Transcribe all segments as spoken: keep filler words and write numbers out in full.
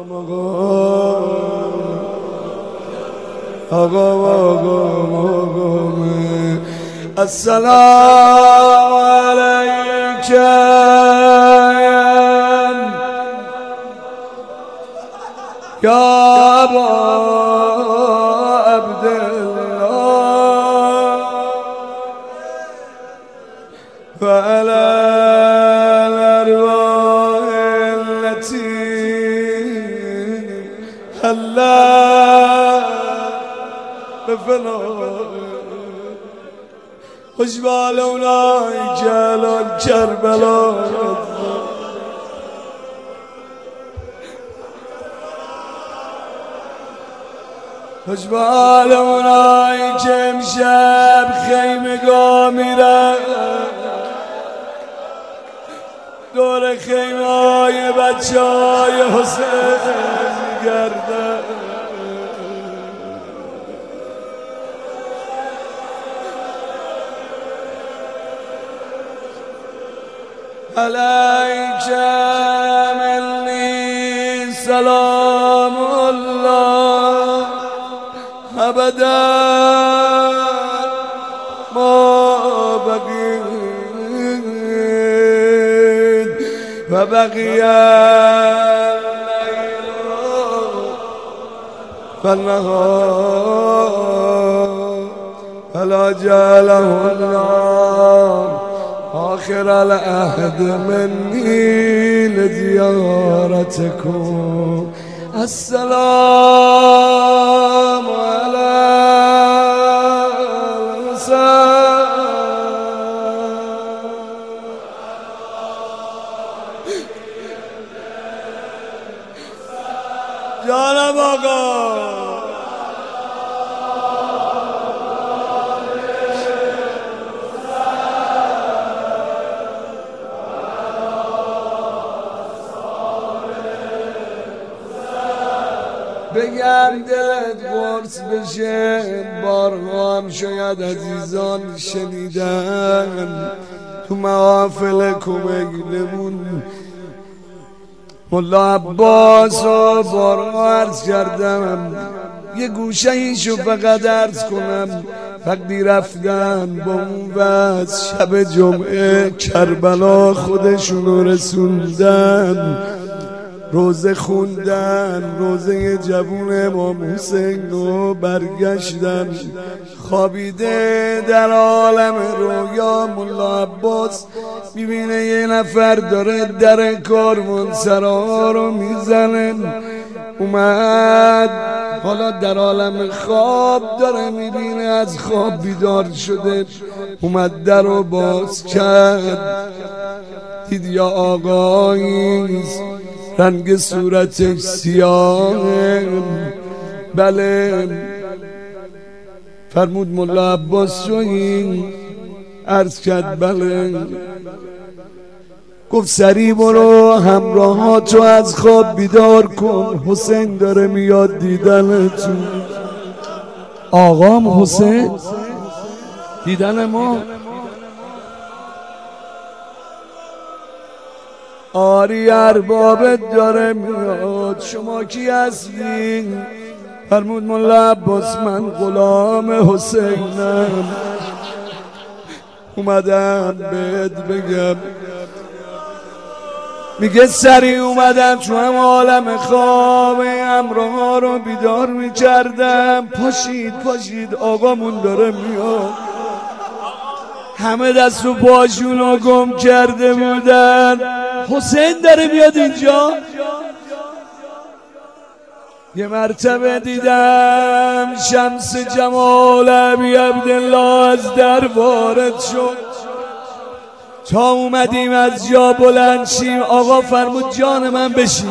آقا آقا السلام علیک یا ابا عبدالله وعلى الأرواح التي هلا بفناء خوش بال اونایی که الان کربلا خوش بال اونایی که امشب خیمگاه میرن دور خیمه های بچه های حسین میگردن علیک منی سلام الله ابدا ما بقید و بقی اللیل فالنهار فلا جعله الله آخر العهد منی لزیارتکم السلام علی الحسین جانم آقا بگم دلت قرص بشه بارها هم شاید عزیزان شنیدن تو محافل کمیلمون ملا عباس رو بارها عرض کردم یه گوشه ایشو فقط عرض کنم وقتی رفتن با اون وز شب جمعه کربلا خودشونو رسوندن روزه خوندن روزه جوون امام حسین رو برگشتن خوابیده در عالم رویا ملا عباس میبینه یه نفر داره در کاروانسرا رو میزنه اومد حالا در عالم خواب داره میبینه از خواب بیدار شده اومد در رو باز کرد دید یا آقاییست رنگ صورتش سیاه بله فرمود ملا عباس شوین عرض کرد بله گفت سریع برو همراهاتو از خواب بیدار کن حسین داره میاد دیدنتون آقام حسین دیدن ما آری اربابت داره میاد شما کی هستین فرمود ملا عباس من غلام حسینم اومدم بهت بگم میگه سری اومدم تو هم عالم خواب امرها رو بیدار میکردم پاشید پاشید آقامون داره میاد همه دست و پاشون رو گم کرده بودن حسین داره میاد اینجا یه مرتبه دیدم شمس جمال ابی عبدالله از در وارد شد تا اومدیم از جا بلند شیم آقا فرمود جان من بشین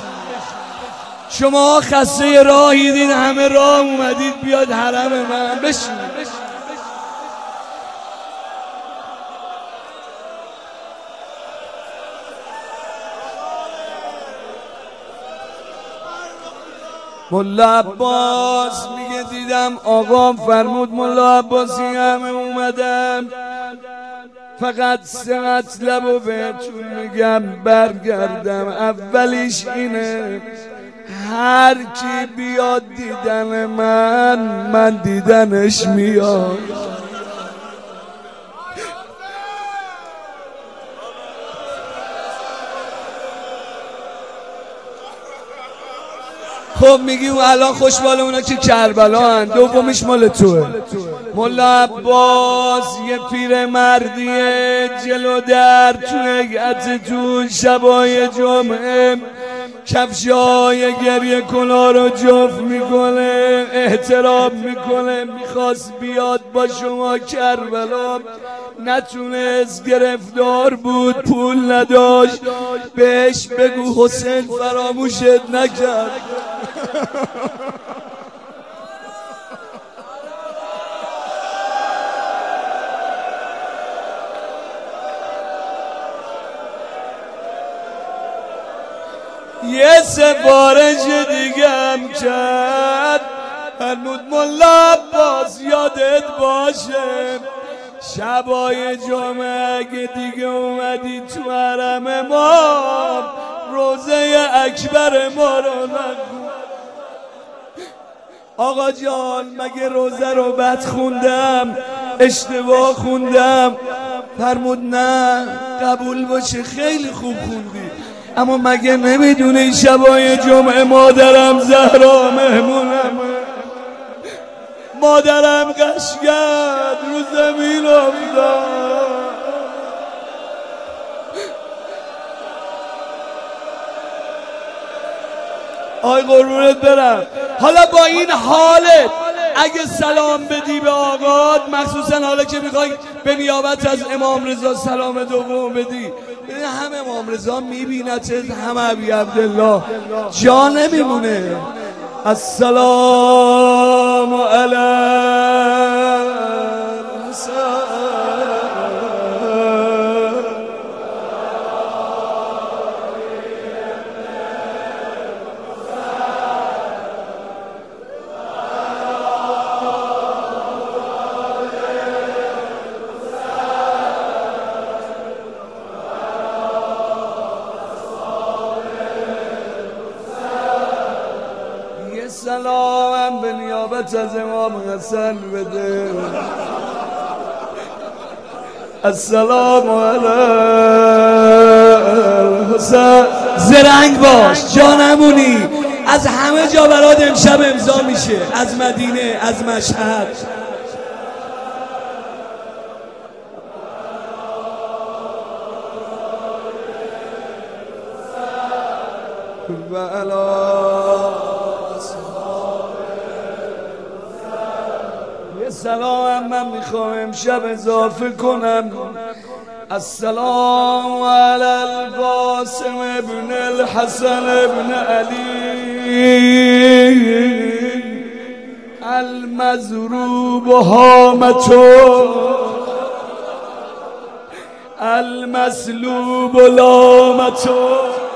شما خسته راهیدین همه راه اومدید بیاد حرم من بشین ملا عباس میگه دیدم آقام فرمود ملا عباسی همه اومدم فقط سه مطلب و بهتون میگم برگردم اولیش اینه هر کی بیاد دیدن من من دیدنش میاد. خب میگی الان خوشبال اونا که کربلا هن، دومیش مال توه. مولا عباس یه پیر مردیه جلو در تو نگهت تو شبای جمعه کفشای گریه کنا رو جفت میکنه، احترام میکنه، میخواست بیاد با شما کربلا نتونست، گرفتار بود، پول نداشت، بهش بگو حسین فراموشت نکرد. یه سفارش دیگه هم کرد هنوز مولا عباس یادت باشه شبای جمعه اگه دیگه اومدی تو حرم ما روزه اکبر ما رو نگو. آقا جان مگه روزه رو بد خوندم اشتباه خوندم؟ فرمود نه قبول باشه خیلی خوب خوندی، اما مگه نمیدونی شبای جمعه مادرم زهرا مهمونم، مادرم قشگرد رو زمین افتاد. آی قربونت برم. حالا با این حالت اگه سلام بدی به آقاد، مخصوصا حالا که میخوای به نیابت از امام رضا سلام دوم بدی، هم امام رضا میبینتت هم ابی عبدالله، جا نمیمونه. السلام علی سلام به نیابت از امام حسن بده. السلام علی حسین. زرنگ باش جانمونی، از همه جا برات امشب امضا میشه، از مدینه، از مشهد. و علی سلام من میخوام امشب اضافه کنم. السلام علی القاسم ابن الحسن ابن علی المضروب هامتو المسلوب لامتو.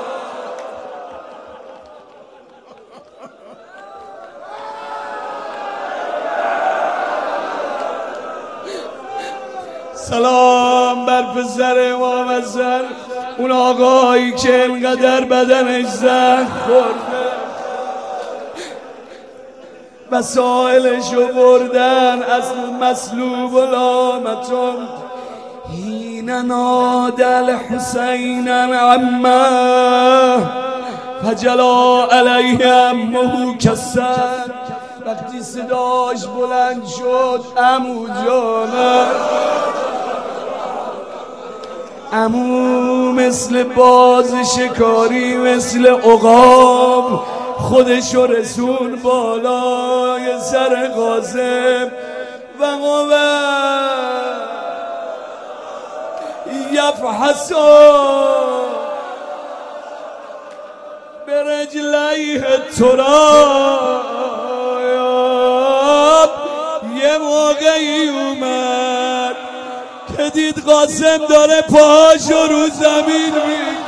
سلام بر پسر امام حسن، اون آقایی که انقدر بدنش زخم خورده، وسائلشو بردن از مسلوب و لامتون. حین نادى الحسین عمه فجلا علیه عمه کسر. وقتی صداش بلند شد عمو جانه، عمو مثل باز شکاری، مثل عقاب خودشو رسون بالای سر قاسم و قوه یفحصو به رجلیه تراب. یه موقعی اومد که دید قاسم داره پاهاشو رو زمین میگه.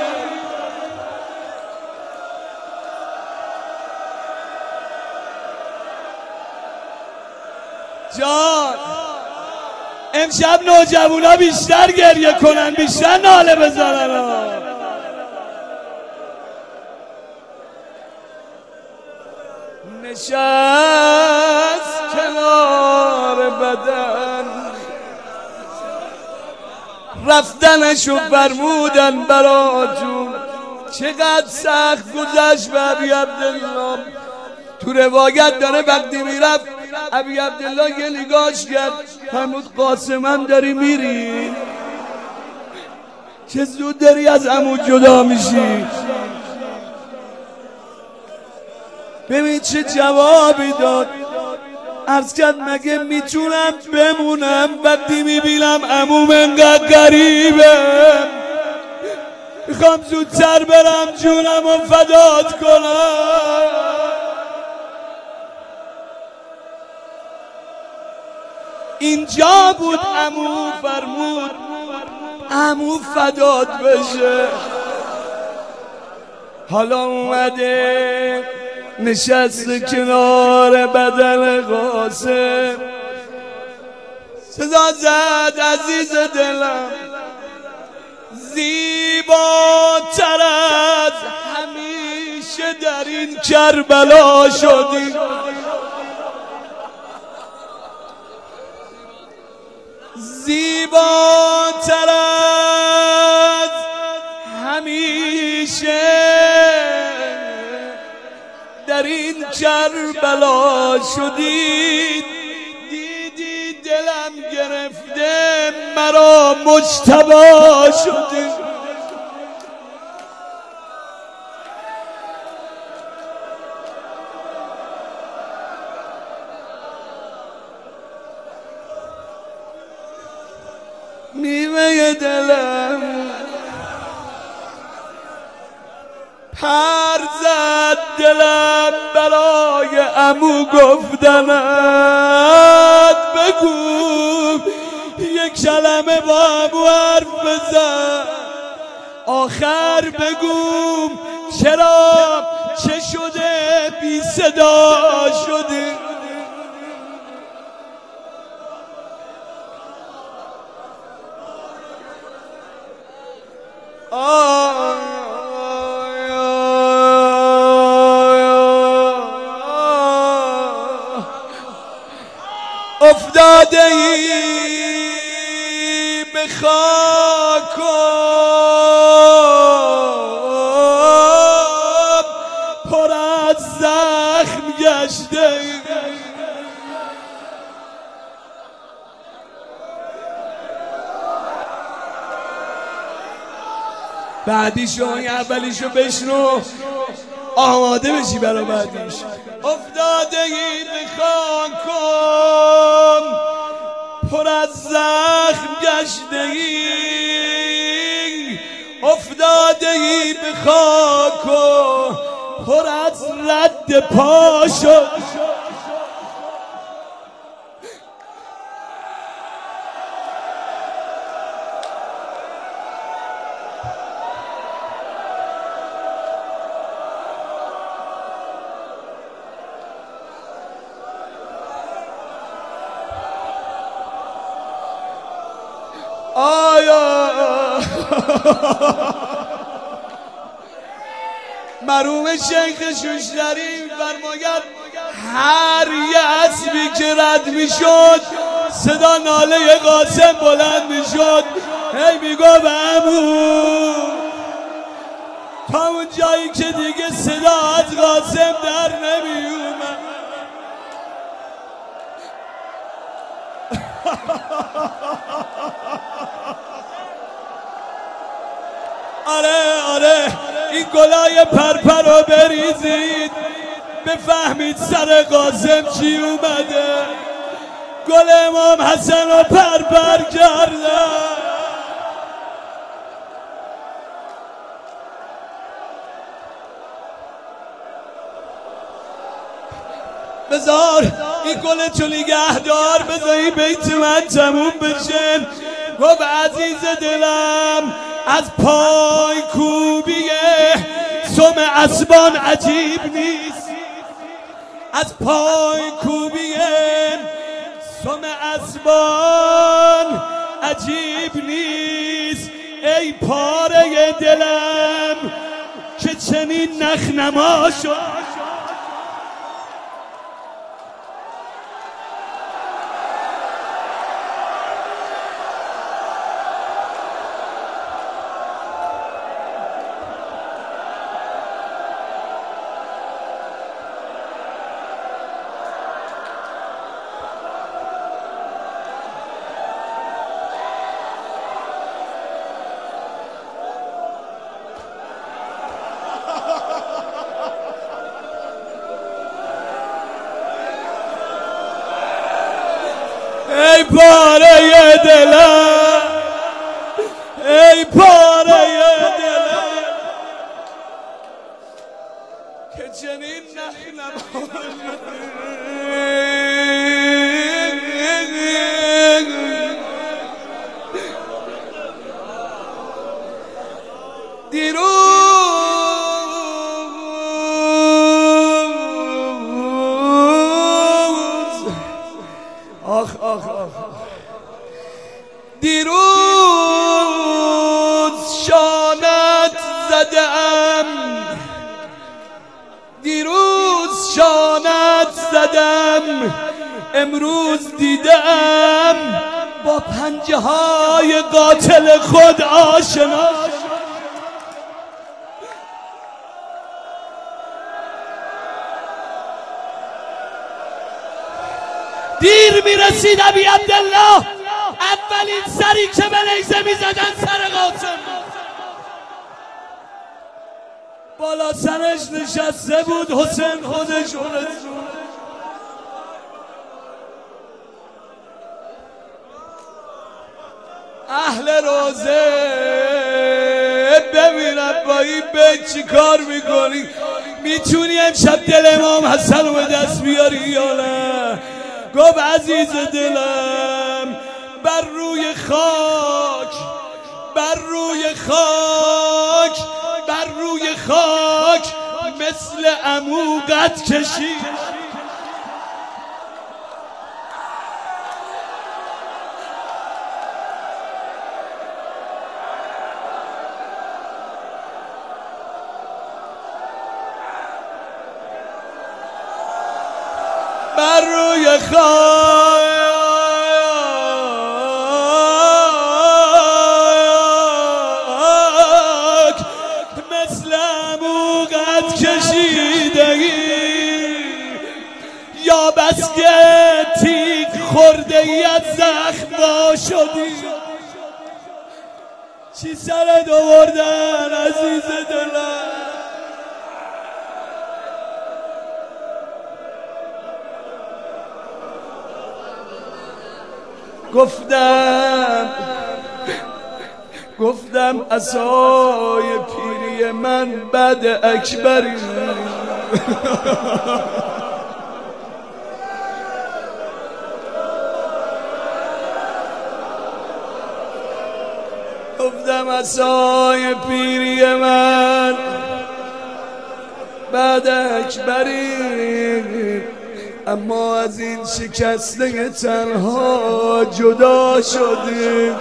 جان امشب نوجوانا بیشتر گریه کنن، بیشتر ناله بزنن. نشست کنار بدن، رفتنشو فرمودن برا جون. چقدر سخت گذشت به ابی عبدالله. تو روایت داره وقتی میرفت ابی عبدالله یه نگاش کرد، فرمود قاسمم داری میری؟ چه زود داری از عمو جدا میشی؟ ببین چه جوابی داد. عرض کرد مگه میتونم بمونم وقتی میبینم عموم انقدر غریبه؟ میخوام زودتر برم جونم و فدات کنم. اینجا بود عمو فرمود عمو فدات بشه. حالا اومده نشست کنار بدن قاسم، صدا زد عزیز دلم زیباتر از همیشه در این کربلا شدی. زیباتر از همیشه در این کربلا شدی. دیدی دلم گرفته مرا مجتبی شدی. نیمه دلم پر زد دلم برای عمو گفتنت. بگو یک کلمه با عمو حرف بزن. آخر بگو چرا چه شده بی صدا شدی؟ افتاده ای به خاکم پر از زخم گشته ای. بعدیشو اولیشو بشنو آماده بشی برا بعدیش. افتاده ای به خاکم پر از زخم گشته ای. افتاده ای به خاکم پر از رد پا شد. آیا مرحوم شیخ شوشتری فرماید هر یه اسبی که رد میشد صدا ناله قاسم بلند میشد. هی میگو عمو تا اون جایی که دیگه صدا از قاسم در نمیومد. آره آره این گلای پرپر رو بریزید بفهمید سر قاسم چی اومده. گل امام حسن رو پرپر کرده. بذار این گل تو نگهدار، بذار این بیت من تموم بشه. گفت عزیز دلم از پای کوبیه سم اسبان عجیب نیست. از پای کوبیه سم اسبان عجیب نیست. ای پاره دلم که چنین نخنما شد. ای پاره دلم، ای پاره دلم که چنین نخلم دیروز آخ آخ آخ دیروز شانت زدم، دیروز شانت زدم، امروز دیدم با پنجه های قاتل خود آشنا. دیر میرسید ابی عبدالله، اولین سری که به نیزه میزدن سر قاسم، بالا سرش نشسته بود حسین خودش. اهل روزه ببینم با این بیت چی کار میکنی، میتونی امشب دل امام حسن رو به دست بیاری یا نه؟ گفت عزیز دلم بر روی خاک، بر روی خاک، بر روی خاک مثل عمو قد کشید. بر روی خاک مثل عمو قد کشیدگی، یا بس که تیغ خورده ای از زخم وا شدی. چی سرت آوردن عزیز دلم؟ گفتم گفتم عصای پیری من بعد اکبری گفتم عصای پیری من بعد اکبری، اما از این شکسته تنها جدا شدیم.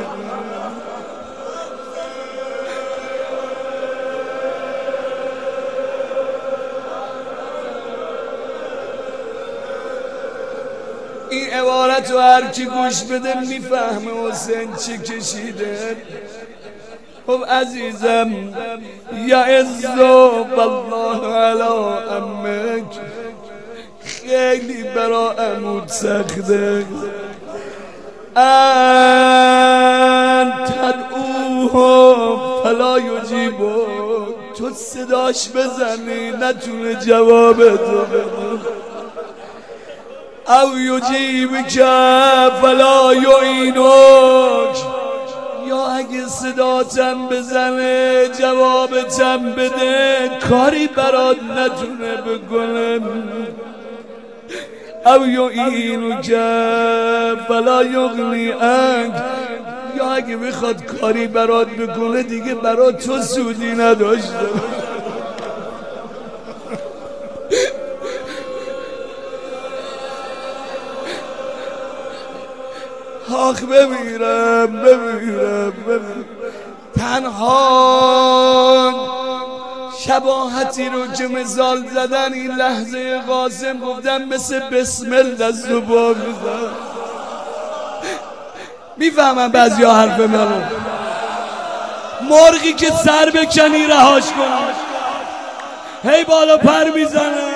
این عبارت رو هر کی گوش بده میفهمه حسین چی کشیده. خب عزیزم، یا عزو بالله علی امک، خیلی برا عمود سخته. ان تدعوه فلا یجیبو، تو صداش بزنی نتونه جواب تو بده. او یجیب که فلا یعینک، یا اگه صداتم بزنه جوابتم بده کاری برات نتونه بکنه. او یعینک فلا یغنی عنک، یا اگه بخواد کاری برات بکنه دیگه برات تو سودی نداشته. آخ بمیرم بمیرم بمیرم. تنها شباهتی رو که مثال زدن این لحظه قاسم گفتم مثل بسم الله از زبان میزن. میفهمم بعضی ها حرف منو، مرغی که سر بکنی رهاش کنی هی بالا پر میزنه.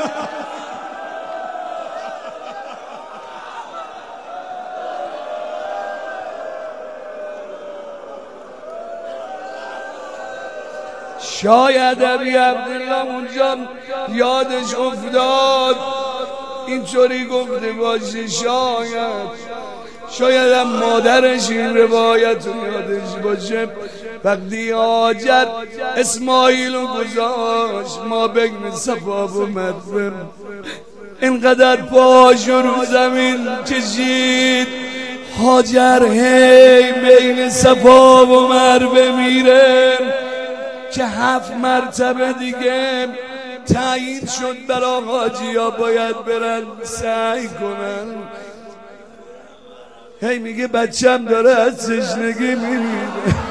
شاید ابی عبدالله اونجا یادش افتاد اینطوری گفته باشه، شاید شاید هم مادرش این روایت رو یادش باشه. وقتی هاجر اسماعیل رو گذاشت ما بین صفا و مروه، اینقدر پاشو رو زمین کشید هاجر هی بین صفا و مروه میره که هفت مرتبه دیگه تعیین شد برای حاجی ها باید برن سعی کنن. هی میگه بچم داره از تشنگی میمیره.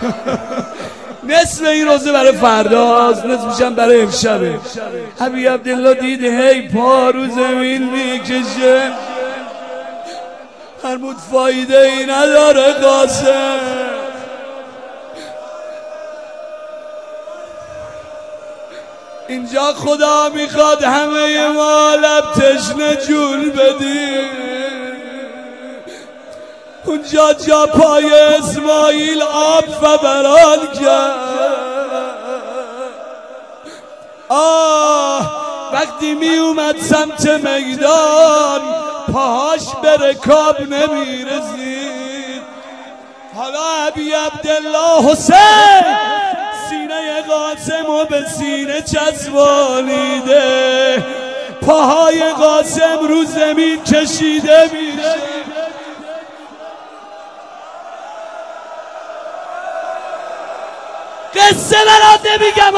نصف این روزه برای فرداست، نصف میشم برای امشبه. ابی عبدالله دیده هی پا رو زمین میکشه، فرمود فایده ای نداره قاسم. اینجا خدا میخواد همه ما لب تشنه جون بدیم. اونجا جا پای اسماعیل آب فوران کرد. آه وقتی می اومد سمت میدان پاهاش به رکاب نمی رسید. حالا ابی عبدالله حسین سینه قاسم و به سینه چسبانیده، پاهای قاسم رو زمین کشیده میشه. قصه برات نمیگم،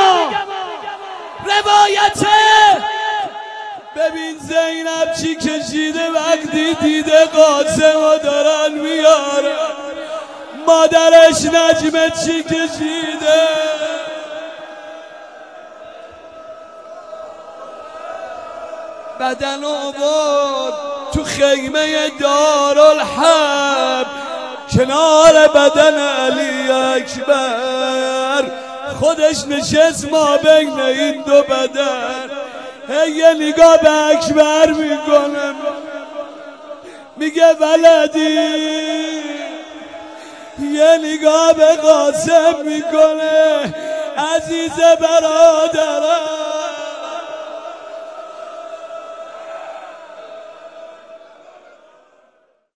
روایته. ببین زینب چی کشیده وقتی دیده قاسم و دارن میاره، مادرش نجمه چی کشیده. بدن و برد تو خیمه دارالحرب کنار بدن علی اکبر، خودش نشست ما بین این دو بدن. هی یه نگاه به اکبر میکنه میگه ولدی، یه نگاه به قاسم میکنه عزیز برادرم.